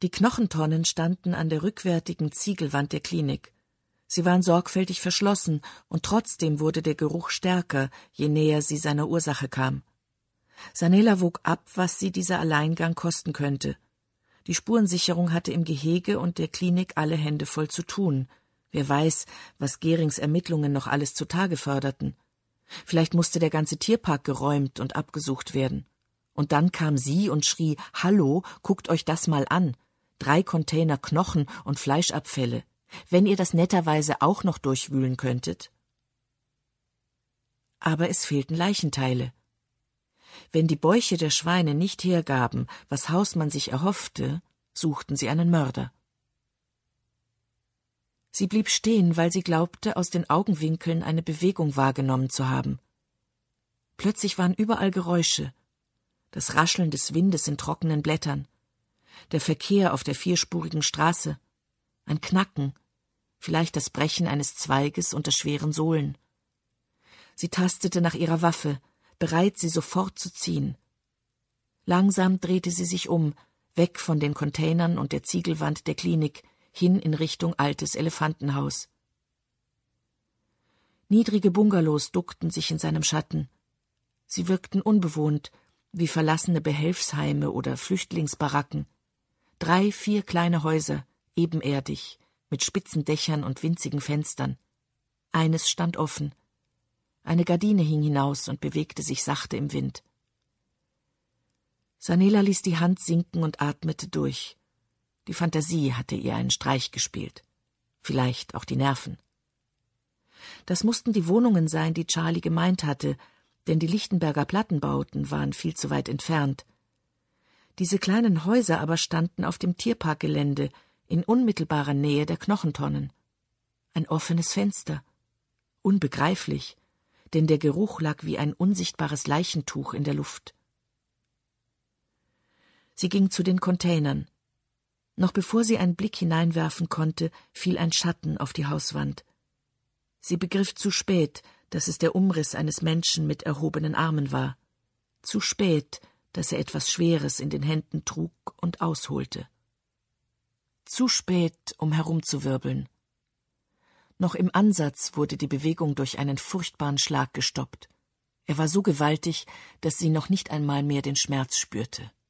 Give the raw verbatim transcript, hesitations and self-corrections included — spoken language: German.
Die Knochentonnen standen an der rückwärtigen Ziegelwand der Klinik. Sie waren sorgfältig verschlossen, und trotzdem wurde der Geruch stärker, je näher sie seiner Ursache kam. Sanela wog ab, was sie dieser Alleingang kosten könnte. Die Spurensicherung hatte im Gehege und der Klinik alle Hände voll zu tun. Wer weiß, was Gehrings Ermittlungen noch alles zutage förderten. Vielleicht musste der ganze Tierpark geräumt und abgesucht werden. Und dann kam sie und schrie: »Hallo, guckt euch das mal an! Drei Container Knochen und Fleischabfälle. Wenn ihr das netterweise auch noch durchwühlen könntet.« Aber es fehlten Leichenteile. Wenn die Bäuche der Schweine nicht hergaben, was Hausmann sich erhoffte, suchten sie einen Mörder. Sie blieb stehen, weil sie glaubte, aus den Augenwinkeln eine Bewegung wahrgenommen zu haben. Plötzlich waren überall Geräusche. Das Rascheln des Windes in trockenen Blättern, der Verkehr auf der vierspurigen Straße, ein Knacken, vielleicht das Brechen eines Zweiges unter schweren Sohlen. Sie tastete nach ihrer Waffe, bereit, sie sofort zu ziehen. Langsam drehte sie sich um, weg von den Containern und der Ziegelwand der Klinik, hin in Richtung altes Elefantenhaus. Niedrige Bungalows duckten sich in seinem Schatten. Sie wirkten unbewohnt, wie verlassene Behelfsheime oder Flüchtlingsbaracken. Drei, vier kleine Häuser, ebenerdig, mit spitzen Dächern und winzigen Fenstern. Eines stand offen. Eine Gardine hing hinaus und bewegte sich sachte im Wind. Sanela ließ die Hand sinken und atmete durch. Die Fantasie hatte ihr einen Streich gespielt. Vielleicht auch die Nerven. Das mussten die Wohnungen sein, die Charlie gemeint hatte, denn die Lichtenberger Plattenbauten waren viel zu weit entfernt. Diese kleinen Häuser aber standen auf dem Tierparkgelände, in unmittelbarer Nähe der Knochentonnen. Ein offenes Fenster. Unbegreiflich, denn der Geruch lag wie ein unsichtbares Leichentuch in der Luft. Sie ging zu den Containern. Noch bevor sie einen Blick hineinwerfen konnte, fiel ein Schatten auf die Hauswand. Sie begriff zu spät, dass es der Umriss eines Menschen mit erhobenen Armen war. Zu spät, dass er etwas Schweres in den Händen trug und ausholte. Zu spät, um herumzuwirbeln. Noch im Ansatz wurde die Bewegung durch einen furchtbaren Schlag gestoppt. Er war so gewaltig, dass sie noch nicht einmal mehr den Schmerz spürte.